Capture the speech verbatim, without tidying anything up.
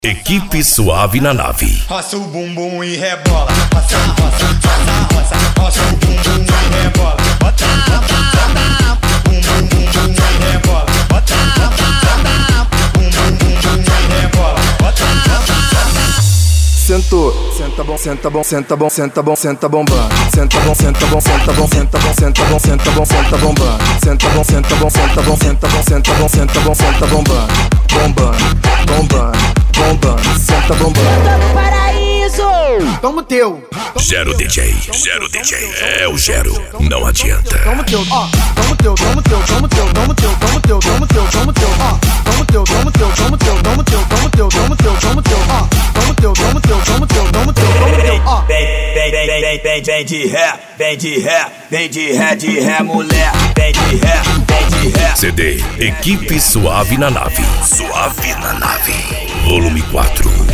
Equipe Suave na Nave. Roça o bumbum e rebola. Roça, roça, roça, roça. Roça o bumbum e rebola. Bota, bota, bota. Bum, bum, bum, bum e rebola. Bota, bota, bota. Bum, bum, bum, bum e rebola. Bota, bota, bota. Sentou, senta bom, senta bom, senta bom, senta bom, senta bombando. Senta bom, senta bom, senta bom, senta bom, senta bom, senta bom, senta bombando. Senta bom, senta bom, senta bom, senta bom, senta bom, senta bom, senta bombando. Bombando, bombando, bombando, senta bombando. Paraíso! Toma o teu. Gero D J, Gero D J, é o Gero, não adianta. Toma o teu, ó. Toma o teu, toma o teu, toma o teu, toma o teu, toma o teu, toma o teu, toma o teu, ó. Toma o teu, toma o teu, toma o teu, toma o teu, toma o teu, toma o teu, toma o teu, ó. Toma o teu, toma o teu, toma o teu, toma o teu, toma o teu, ó. Vem, vem, vem, vem, vem, vem de ré, vem de ré, vem de ré, de ré, mulher. Vem de ré, vem de ré. C D Equipe Suave na Nave. Suave na Nave. Volume quatro.